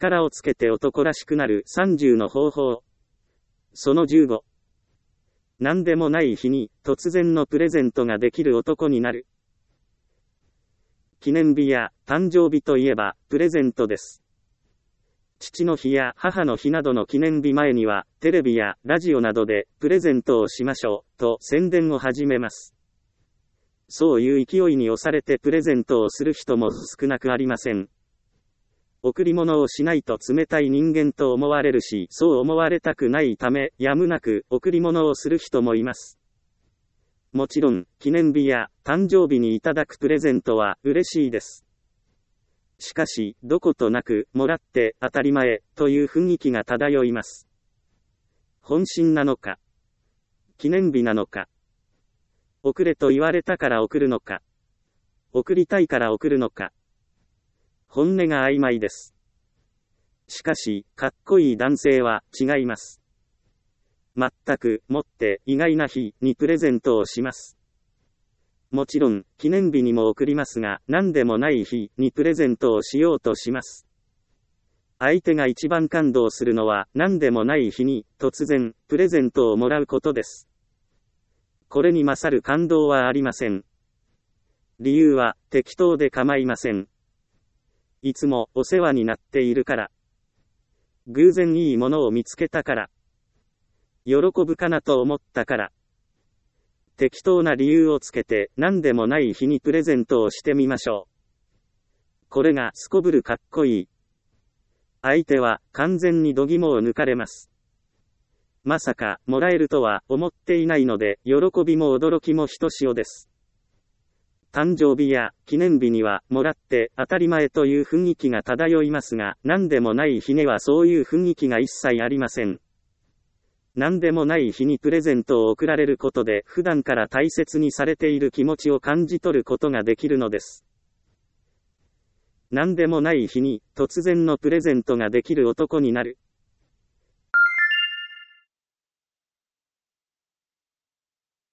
力をつけて男らしくなる30の方法。その15。何でもない日に突然のプレゼントができる男になる。記念日や誕生日といえばプレゼントです。父の日や母の日などの記念日前にはテレビやラジオなどでプレゼントをしましょうと宣伝を始めます。そういう勢いに押されてプレゼントをする人も少なくありません。贈り物をしないと冷たい人間と思われるし、そう思われたくないため、やむなく贈り物をする人もいます。もちろん、記念日や誕生日にいただくプレゼントは嬉しいです。しかし、どことなく、もらって当たり前という雰囲気が漂います。本心なのか、記念日なのか、贈れと言われたから贈るのか、贈りたいから贈るのか、本音が曖昧です。しかし、かっこいい男性は違います。全くもって意外な日にプレゼントをします。もちろん、記念日にも贈りますが、何でもない日にプレゼントをしようとします。相手が一番感動するのは、何でもない日に突然プレゼントをもらうことです。これに勝る感動はありません。理由は適当で構いません。いつもお世話になっているから。偶然いいものを見つけたから。喜ぶかなと思ったから。適当な理由をつけて何でもない日にプレゼントをしてみましょう。これがすこぶるかっこいい。相手は完全に度肝を抜かれます。まさかもらえるとは思っていないので、喜びも驚きもひとしおです。誕生日や記念日にはもらって当たり前という雰囲気が漂いますが、何でもない日にはそういう雰囲気が一切ありません。何でもない日にプレゼントを贈られることで普段から大切にされている気持ちを感じ取ることができるのです。何でもない日に突然のプレゼントができる男になる。